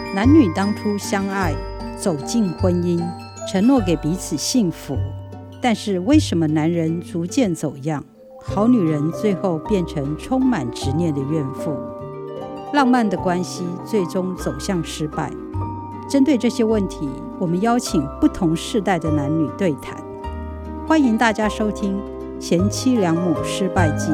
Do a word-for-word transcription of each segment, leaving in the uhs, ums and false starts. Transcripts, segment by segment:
男女当初相爱，走进婚姻，承诺给彼此幸福，但是为什么男人逐渐走样，好女人最后变成充满执念的怨妇，浪漫的关系最终走向失败？针对这些问题，我们邀请不同世代的男女对谈。欢迎大家收听《贤妻良母失败记》。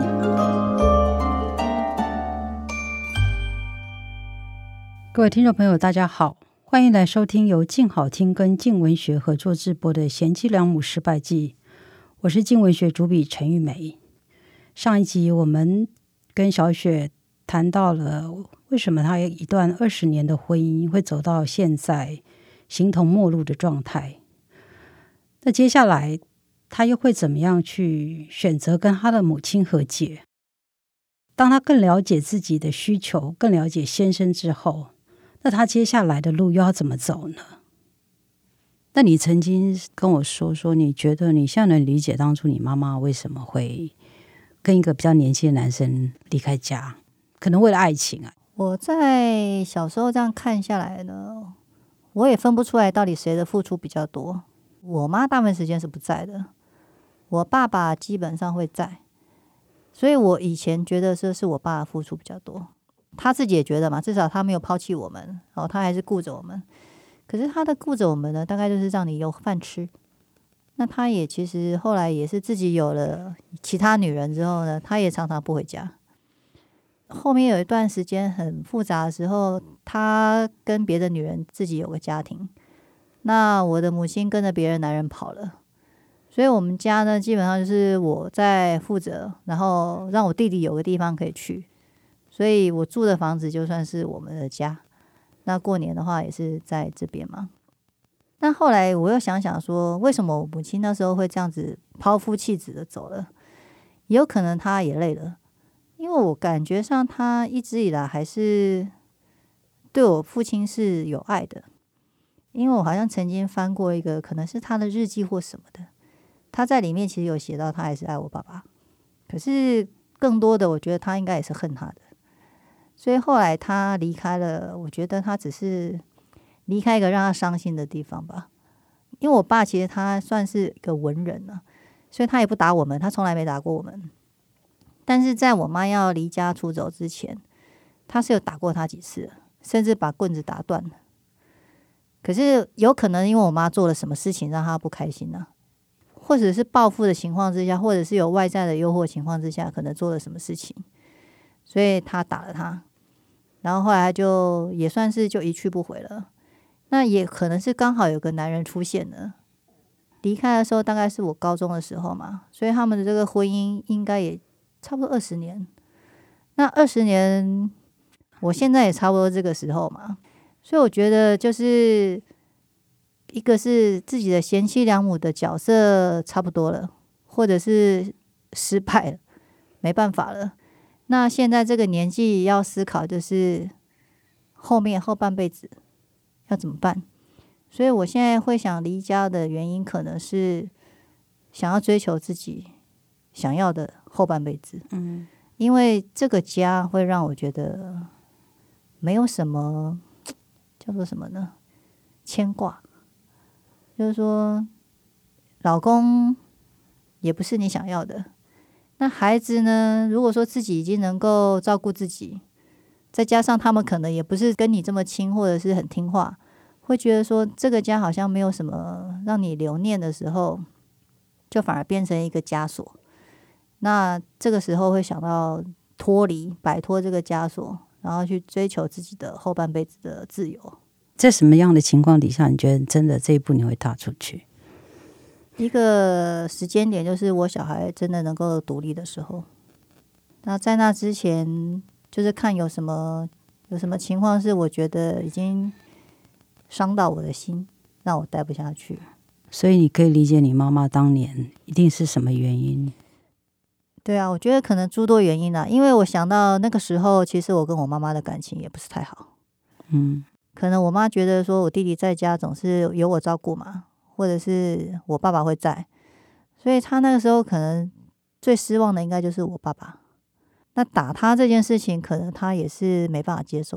各位听众朋友大家好，欢迎来收听由静好听跟静文学合作制播的《贤妻良母失败记》。我是静文学主笔陈玉梅。上一集我们跟小雪谈到了为什么她一段二十年的婚姻会走到现在形同陌路的状态。那接下来她又会怎么样去选择跟她的母亲和解？当她更了解自己的需求，更了解先生之后，那她接下来的路又要怎么走呢？那你曾经跟我说说，你觉得你现在能理解当初你妈妈为什么会跟一个比较年轻的男生离开家，可能为了爱情啊。 我在小时候这样看下来呢，我也分不出来到底谁的付出比较多。我妈大部分时间是不在的，我爸爸基本上会在，所以我以前觉得这是我爸的付出比较多。他自己也觉得嘛，至少他没有抛弃我们，然后他还是顾着我们。可是他的顾着我们呢，大概就是让你有饭吃。那他也其实后来也是自己有了其他女人之后呢，他也常常不回家。后面有一段时间很复杂的时候，他跟别的女人自己有个家庭，那我的母亲跟着别的男人跑了，所以我们家呢基本上就是我在负责，然后让我弟弟有个地方可以去，所以我住的房子就算是我们的家。那过年的话也是在这边嘛。那后来我又想想说，为什么我母亲那时候会这样子抛夫弃子的走了？也有可能她也累了，因为我感觉上她一直以来还是对我父亲是有爱的。因为我好像曾经翻过一个可能是他的日记或什么的，他在里面其实有写到他还是爱我爸爸，可是更多的我觉得他应该也是恨他的。所以后来他离开了，我觉得他只是离开一个让他伤心的地方吧。因为我爸其实他算是一个文人啊，所以他也不打我们，他从来没打过我们。但是在我妈要离家出走之前，他是有打过他几次，甚至把棍子打断了。可是有可能因为我妈做了什么事情让他不开心呢、啊？或者是报复的情况之下，或者是有外在的诱惑情况之下，可能做了什么事情，所以他打了他。然后后来他就也算是就一去不回了。那也可能是刚好有个男人出现了。离开的时候大概是我高中的时候嘛，所以他们的这个婚姻应该也差不多二十年。那二十年，我现在也差不多这个时候嘛。所以我觉得就是一个是自己的贤妻良母的角色差不多了，或者是失败了，没办法了。那现在这个年纪要思考就是后面后半辈子要怎么办。所以我现在会想离家的原因，可能是想要追求自己想要的后半辈子。嗯，因为这个家会让我觉得没有什么叫做什么呢？牵挂，就是说，老公也不是你想要的。那孩子呢？如果说自己已经能够照顾自己，再加上他们可能也不是跟你这么亲，或者是很听话，会觉得说这个家好像没有什么让你留念的时候，就反而变成一个枷锁。那这个时候会想到脱离、摆脱这个枷锁。然后去追求自己的后半辈子的自由。 在什么样的情况底下，你觉得真的这一步你会踏出去？ 一个时间点就是我小孩真的能够独立的时候。那在那之前，就是看有什么有什么情况是我觉得已经伤到我的心，让我待不下去。 所以你可以理解你妈妈当年一定是什么原因？ 对啊，我觉得可能诸多原因啦，因为我想到那个时候，其实我跟我妈妈的感情也不是太好。嗯，可能我妈觉得说我弟弟在家总是有我照顾嘛，或者是我爸爸会在，所以他那个时候可能最失望的应该就是我爸爸。那打他这件事情，可能他也是没办法接受的吧，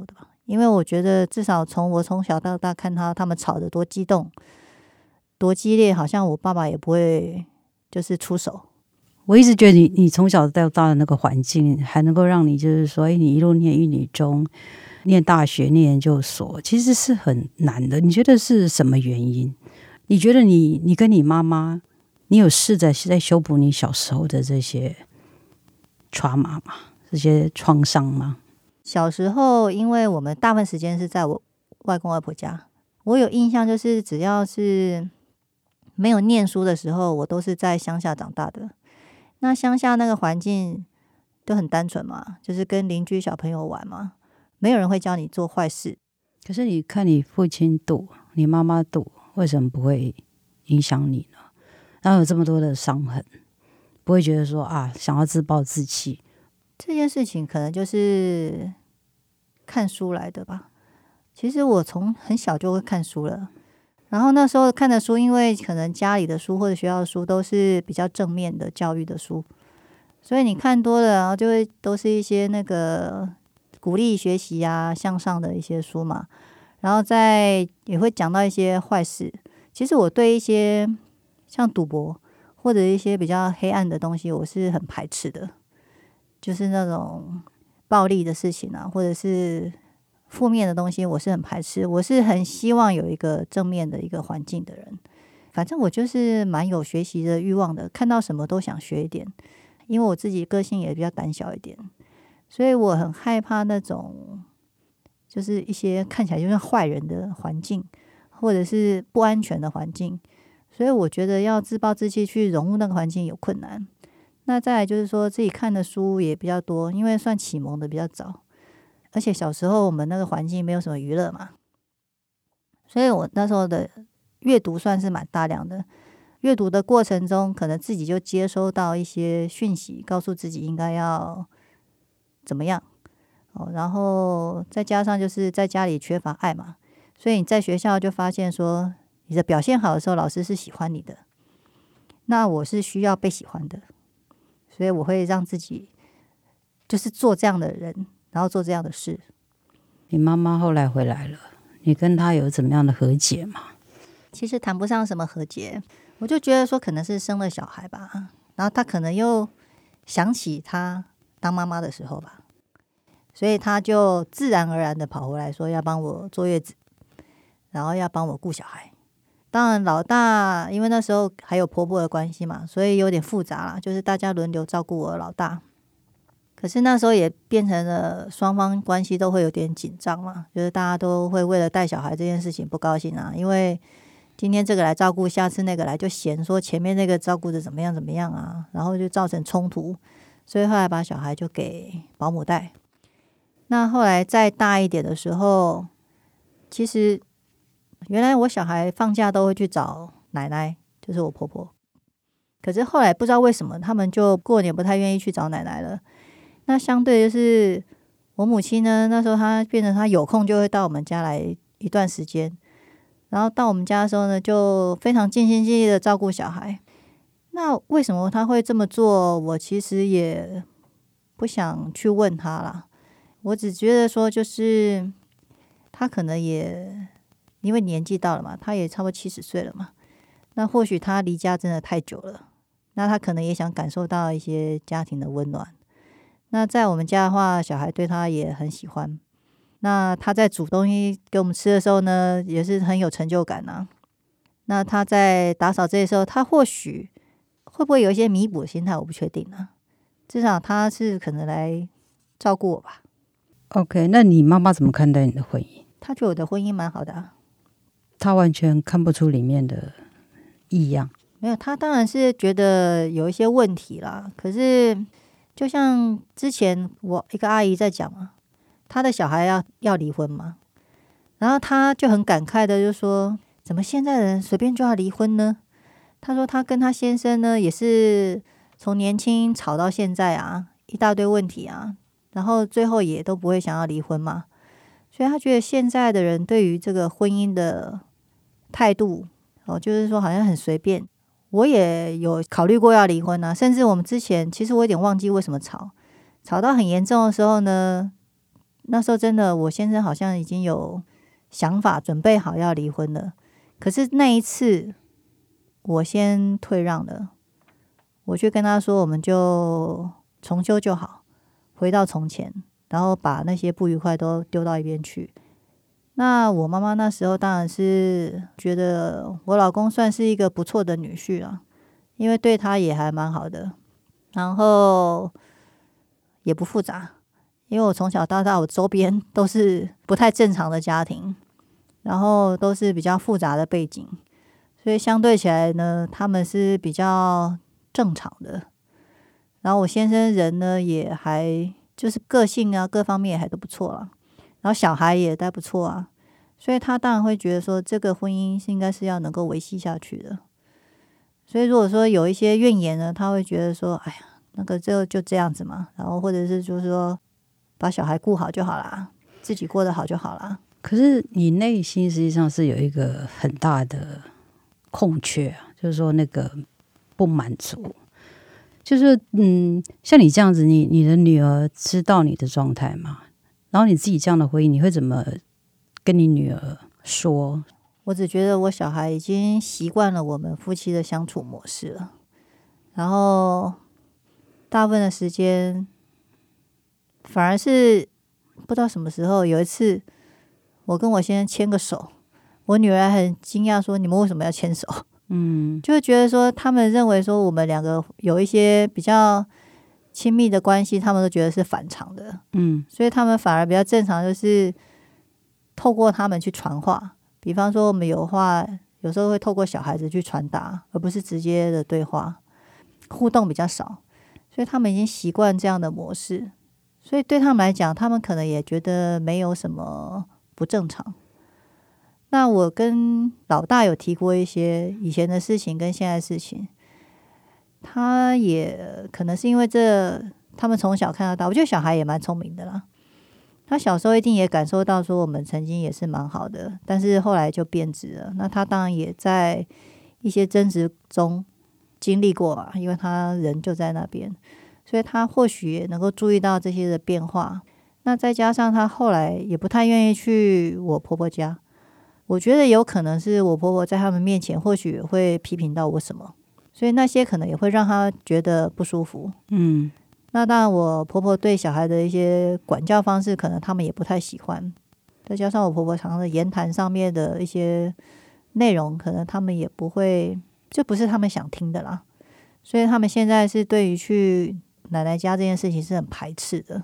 因为我觉得至少从我从小到大看他他们吵得多激动多激烈，好像我爸爸也不会就是出手。 我一直觉得你你从小到大的那个环境还能够让你就是说，哎，你一路念一女中，念大学，念研究所，其实是很难的。你觉得是什么原因？你觉得你你跟你妈妈，你有试着在修补你小时候的这些 trauma 吗？这些创伤吗？ 小时候，因为我们大部分时间是在我外公外婆家，我有印象，就是只要是没有念书的时候，我都是在乡下长大的。那乡下那个环境都很单纯嘛，就是跟邻居小朋友玩嘛，没有人会教你做坏事。 可是你看你父亲赌，你妈妈赌，为什么不会影响你呢？然后有这么多的伤痕，不会觉得说啊，想要自暴自弃？ 这件事情可能就是看书来的吧。其实我从很小就会看书了，然后那时候看的书，因为可能家里的书或者学校的书都是比较正面的教育的书，所以你看多了，然后就会都是一些那个鼓励学习啊、向上的一些书嘛，然后再也会讲到一些坏事。其实我对一些像赌博或者一些比较黑暗的东西，我是很排斥的，就是那种暴力的事情啊，或者是负面的东西，我是很排斥。我是很希望有一个正面的一个环境的人。反正我就是蛮有学习的欲望的，看到什么都想学一点。因为我自己个性也比较胆小一点，所以我很害怕那种就是一些看起来就像坏人的环境，或者是不安全的环境。所以我觉得要自暴自弃去融入那个环境有困难。那再来就是说自己看的书也比较多，因为算启蒙的比较早，而且小时候我们那个环境没有什么娱乐嘛，所以我那时候的阅读算是蛮大量的。阅读的过程中，可能自己就接收到一些讯息，告诉自己应该要怎么样哦。然后再加上就是在家里缺乏爱嘛，所以你在学校就发现说，你的表现好的时候，老师是喜欢你的。那我是需要被喜欢的，所以我会让自己就是做这样的人，然后做这样的事。 你妈妈后来回来了，你跟她有怎么样的和解吗？ 其实谈不上什么和解，我就觉得说可能是生了小孩吧，然后她可能又想起她当妈妈的时候吧，所以她就自然而然的跑回来说要帮我坐月子，然后要帮我顾小孩。当然老大因为那时候还有婆婆的关系嘛，所以有点复杂啦，就是大家轮流照顾我老大。可是那时候也变成了双方关系都会有点紧张嘛，就是大家都会为了带小孩这件事情不高兴啊，因为今天这个来照顾，下次那个来就嫌说前面那个照顾的怎么样怎么样啊，然后就造成冲突，所以后来把小孩就给保姆带。那后来再大一点的时候，其实原来我小孩放假都会去找奶奶，就是我婆婆，可是后来不知道为什么他们就过年不太愿意去找奶奶了。那相对就是我母亲呢，那时候她变成她有空就会到我们家来一段时间，然后到我们家的时候呢，就非常尽心尽力的照顾小孩。那为什么她会这么做，我其实也不想去问她啦。我只觉得说就是她可能也因为年纪到了嘛，她也差不多七十岁了嘛，那或许她离家真的太久了，那她可能也想感受到一些家庭的温暖。那在我们家的话，小孩对他也很喜欢。那他在煮东西给我们吃的时候呢，也是很有成就感啊。那他在打扫这些时候，他或许会不会有一些弥补的心态，我不确定啊。至少他是可能来照顾我吧。 OK， 那你妈妈怎么看待你的婚姻？ 她觉得我的婚姻蛮好的啊。 她完全看不出里面的异样。 没有，她当然是觉得有一些问题啦。可是就像之前我一个阿姨在讲嘛，她的小孩要要离婚嘛，然后她就很感慨的就说，怎么现在的人随便就要离婚呢？她说她跟她先生呢也是从年轻吵到现在啊，一大堆问题啊，然后最后也都不会想要离婚嘛。所以她觉得现在的人对于这个婚姻的态度哦，就是说好像很随便。我也有考虑过要离婚啊，甚至我们之前其实我有点忘记为什么吵，吵到很严重的时候呢， 那时候真的我先生好像已经有想法准备好要离婚了，可是那一次我先退让了，我去跟他说我们就重修就好，回到从前，然后把那些不愉快都丢到一边去。那我妈妈那时候当然是觉得我老公算是一个不错的女婿啊，因为对他也还蛮好的，然后也不复杂，因为我从小到大我周边都是不太正常的家庭，然后都是比较复杂的背景，所以相对起来呢，他们是比较正常的。然后我先生人呢也还就是个性啊各方面也还都不错啦，然后小孩也都不错啊，所以他当然会觉得说这个婚姻是应该是要能够维系下去的。所以如果说有一些怨言呢，他会觉得说哎呀那个就就这样子嘛，然后或者是就是说把小孩顾好就好啦，自己过得好就好啦。 可是你内心实际上是有一个很大的空缺啊，就是说那个不满足，就是嗯，像你这样子，你你的女儿知道你的状态吗？然后你自己这样的回应，你会怎么跟你女儿说？ 我只觉得我小孩已经习惯了我们夫妻的相处模式了，然后大部分的时间反而是不知道什么时候有一次我跟我先生牵个手，我女儿很惊讶说你们为什么要牵手？ 嗯， 就会觉得说他们认为说我们两个有一些比较亲密的关系，他们都觉得是反常的， 嗯， 所以他们反而比较正常，就是透过他们去传话。比方说我们有话有时候会透过小孩子去传达，而不是直接的对话，互动比较少，所以他们已经习惯这样的模式，所以对他们来讲，他们可能也觉得没有什么不正常。那我跟老大有提过一些以前的事情跟现在的事情，他也可能是因为这他们从小看到大，我觉得小孩也蛮聪明的啦，他小时候一定也感受到说我们曾经也是蛮好的，但是后来就变质了。那他当然也在一些争执中经历过嘛，因为他人就在那边，所以他或许也能够注意到这些的变化。那再加上他后来也不太愿意去我婆婆家，我觉得有可能是我婆婆在他们面前或许会批评到我什么，所以那些可能也会让他觉得不舒服。 嗯， 那当然我婆婆对小孩的一些管教方式可能他们也不太喜欢，再加上我婆婆常常的言谈上面的一些内容可能他们也不会，就不是他们想听的啦，所以他们现在是对于去奶奶家这件事情是很排斥的。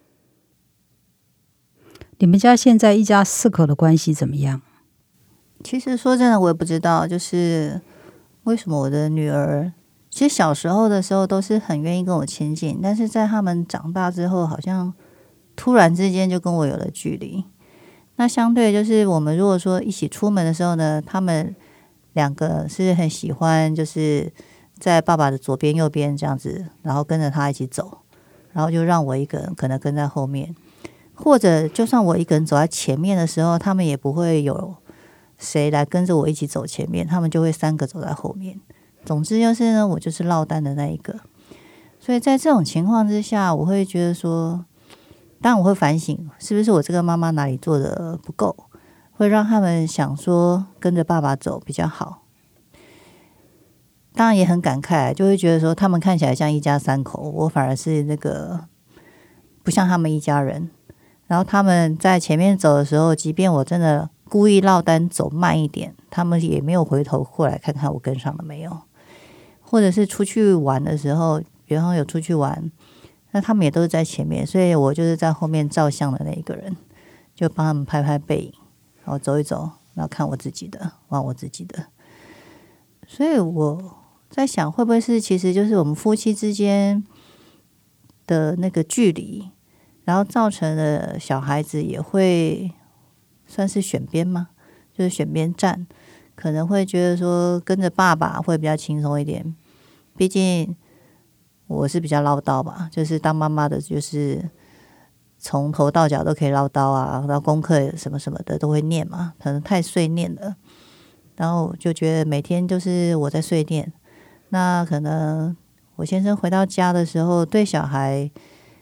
你们家现在一家四口的关系怎么样？ 其实说真的我也不知道，就是为什么我的女儿其实小时候的时候都是很愿意跟我亲近，但是在他们长大之后好像突然之间就跟我有了距离。那相对就是我们如果说一起出门的时候呢，他们两个是很喜欢就是在爸爸的左边右边这样子，然后跟着他一起走，然后就让我一个人可能跟在后面，或者就算我一个人走在前面的时候，他们也不会有谁来跟着我一起走前面，他们就会三个走在后面。总之就是呢，我就是落单的那一个。所以在这种情况之下，我会觉得说，当然我会反省，是不是我这个妈妈哪里做的不够，会让他们想说跟着爸爸走比较好。当然也很感慨，就会觉得说他们看起来像一家三口，我反而是那个不像他们一家人。然后他们在前面走的时候，即便我真的故意落单走慢一点，他们也没有回头过来看看我跟上了没有。或者是出去玩的时候，比方有出去玩，那他们也都是在前面，所以我就是在后面照相的那一个人，就帮他们拍拍背影，然后走一走，然后看我自己的，玩我自己的。所以我在想，会不会是其实就是我们夫妻之间的那个距离，然后造成了小孩子也会算是选边吗？就是选边站，可能会觉得说跟着爸爸会比较轻松一点。毕竟我是比较唠叨吧，就是当妈妈的就是从头到脚都可以唠叨啊，然后功课什么什么的都会念嘛，可能太碎念了，然后就觉得每天就是我在碎念。那可能我先生回到家的时候对小孩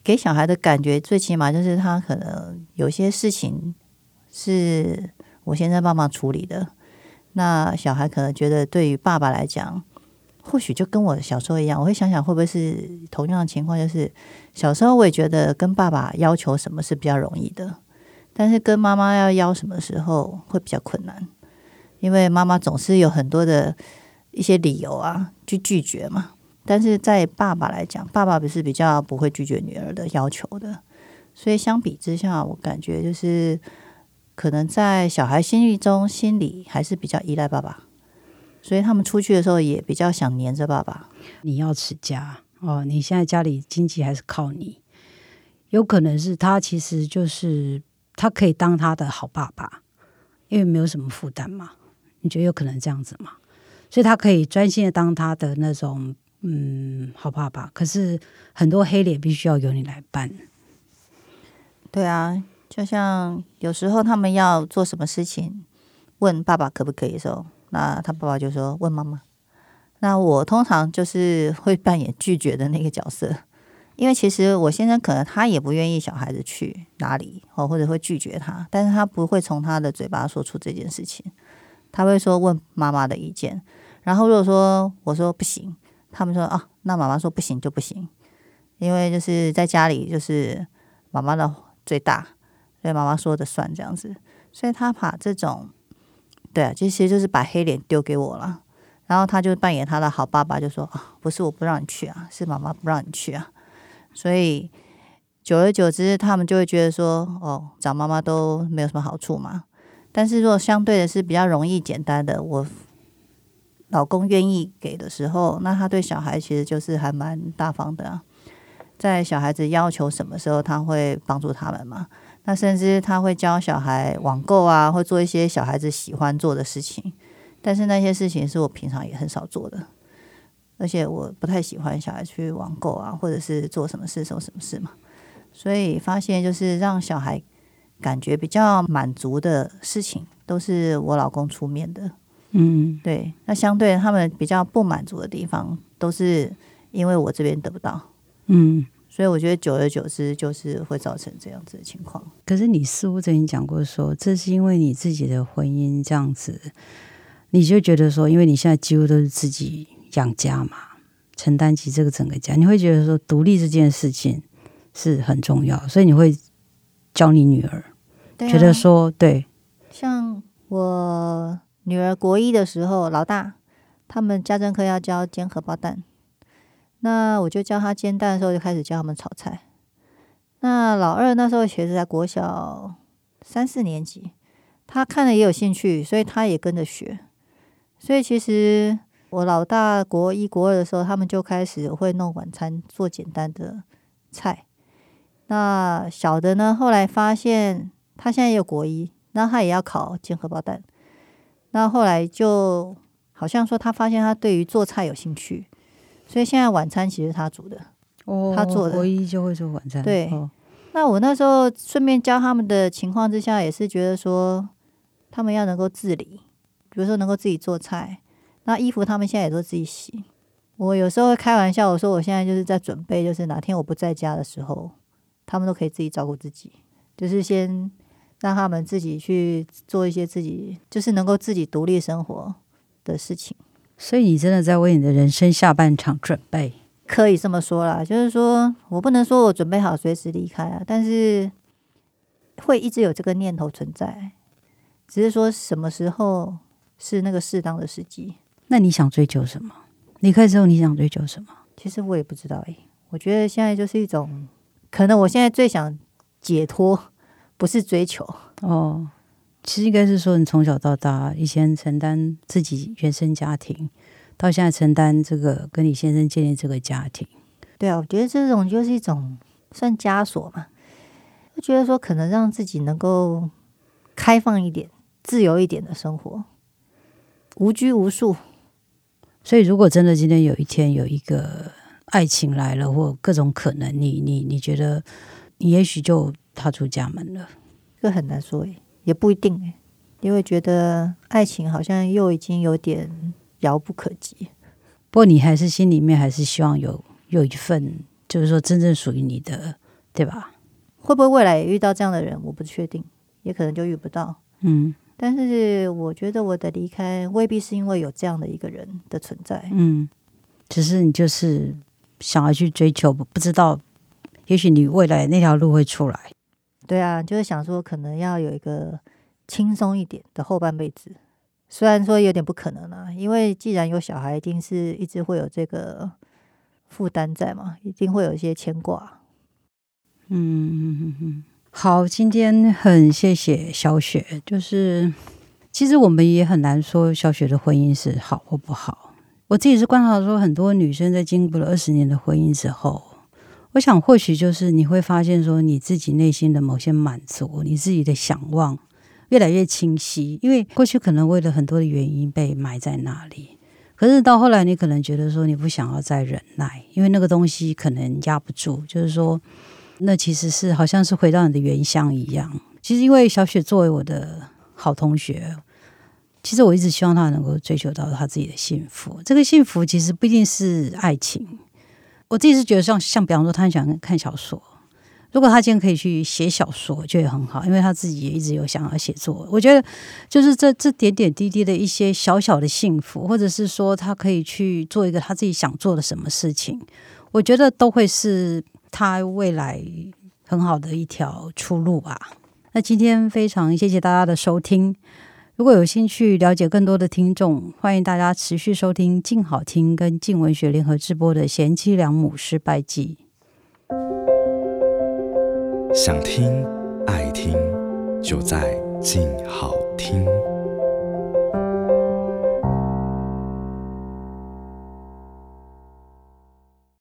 给小孩的感觉，最起码就是他可能有些事情是我先生帮忙处理的，那小孩可能觉得对于爸爸来讲，或许就跟我小时候一样，我会想想会不会是同样的情况，就是小时候我也觉得跟爸爸要求什么是比较容易的，但是跟妈妈要要什么时候会比较困难，因为妈妈总是有很多的一些理由啊去拒绝嘛。但是在爸爸来讲，爸爸不是比较不会拒绝女儿的要求的，所以相比之下，我感觉就是可能在小孩心里中，心里还是比较依赖爸爸，所以他们出去的时候也比较想黏着爸爸。 你要持家哦，你现在家里经济还是靠你，有可能是他其实就是他可以当他的好爸爸，因为没有什么负担嘛。你觉得有可能这样子吗？所以他可以专心的当他的那种嗯好爸爸，可是很多黑脸必须要由你来办。 对啊，就像有时候他们要做什么事情，问爸爸可不可以的时候，那他爸爸就说问妈妈。那我通常就是会扮演拒绝的那个角色，因为其实我先生可能他也不愿意小孩子去哪里，或者会拒绝他，但是他不会从他的嘴巴说出这件事情，他会说问妈妈的意见。然后如果说我说不行，他们说啊，那妈妈说不行就不行，因为就是在家里就是妈妈的最大，所以妈妈说的算这样子。所以他把这种对啊，其实就是把黑脸丢给我了。然后他就扮演他的好爸爸，就说啊，不是我不让你去啊，是妈妈不让你去啊。所以久而久之，他们就会觉得说，哦，找妈妈都没有什么好处嘛。但是如果相对的是比较容易简单的，我老公愿意给的时候，那他对小孩其实就是还蛮大方的啊。在小孩子要求什么时候，他会帮助他们嘛。那甚至他会教小孩网购啊，会做一些小孩子喜欢做的事情。但是那些事情是我平常也很少做的，而且我不太喜欢小孩去网购啊，或者是做什么事做什么事嘛。所以发现就是让小孩感觉比较满足的事情，都是我老公出面的。 嗯， 对。那相对他们比较不满足的地方，都是因为我这边得不到。 嗯， 所以我觉得久而久之就是会造成这样子的情况。 可是你似乎曾经讲过说，这是因为你自己的婚姻这样子，你就觉得说，因为你现在几乎都是自己养家嘛，承担起这个整个家，你会觉得说独立这件事情是很重要，所以你会教你女儿， 对啊， 觉得说对， 像我女儿国一的时候，老大他们家政课要教煎荷包蛋，那我就教他煎蛋的时候就开始教他们炒菜。那老二那时候其实在国小三四年级，他看了也有兴趣，所以他也跟着学。所以其实我老大国一国二的时候，他们就开始会弄晚餐，做简单的菜。那小的呢，后来发现他现在也有国一，那他也要考煎荷包蛋。那后来就好像说他发现他对于做菜有兴趣，所以现在晚餐其实他煮的， 哦， 他做的国一就会做晚餐， 对。 哦， 那我那时候顺便教他们的情况之下，也是觉得说他们要能够自理，比如说能够自己做菜，那衣服他们现在也都自己洗。我有时候会开玩笑，我说我现在就是在准备，就是哪天我不在家的时候，他们都可以自己照顾自己，就是先让他们自己去做一些自己就是能够自己独立生活的事情。 所以你真的在为你的人生下半场准备， 可以这么说啦，就是说我不能说我准备好随时离开啊，但是会一直有这个念头存在，只是说什么时候是那个适当的时机。 那你想追求什么？离开之后你想追求什么？ 其实我也不知道诶、欸，我觉得现在就是一种，可能我现在最想解脱，不是追求哦。其实应该是说，你从小到大，以前承担自己原生家庭，到现在承担这个跟你先生建立这个家庭。 对啊，我觉得这种就是一种算枷锁嘛，就觉得说可能让自己能够开放一点、自由一点的生活，无拘无束。 所以，如果真的今天有一天有一个爱情来了，或各种可能，你你你觉得你也许就踏出家门了？ 这个很难说诶、欸，也不一定诶、欸，因为觉得爱情好像又已经有点遥不可及。 不过，你还是心里面还是希望有有一份，就是说真正属于你的对吧？ 会不会未来也遇到这样的人，我不确定，也可能就遇不到。 嗯， 但是我觉得我的离开未必是因为有这样的一个人的存在。 嗯，只是你就是想要去追求，不知道，也许你未来那条路会出来。 对啊，就是想说可能要有一个轻松一点的后半辈子，虽然说有点不可能啊，因为既然有小孩，一定是一直会有这个负担在嘛，一定会有一些牵挂。 嗯嗯嗯，好，今天很谢谢小雪，就是其实我们也很难说小雪的婚姻是好或不好。我自己是观察说，很多女生在经过了二十年的婚姻之后，我想或许就是你会发现说，你自己内心的某些满足，你自己的想望越来越清晰，因为过去可能为了很多的原因被埋在那里，可是到后来你可能觉得说你不想要再忍耐，因为那个东西可能压不住，就是说那其实是好像是回到你的原乡一样。其实因为小雪作为我的好同学，其实我一直希望她能够追求到她自己的幸福。这个幸福其实不一定是爱情，我自己是觉得像像比方说她很喜欢看小说，如果她今天可以去写小说，我觉得很好，因为她自己也一直有想要写作。我觉得就是这这点点滴滴的一些小小的幸福，或者是说她可以去做一个她自己想做的什么事情，我觉得都会是她未来很好的一条出路吧。那今天非常谢谢大家的收听，如果有兴趣了解更多的听众，欢迎大家持续收听静好听跟静文学联合制播的《贤妻良母失败记》。 想听爱听，就在静好听。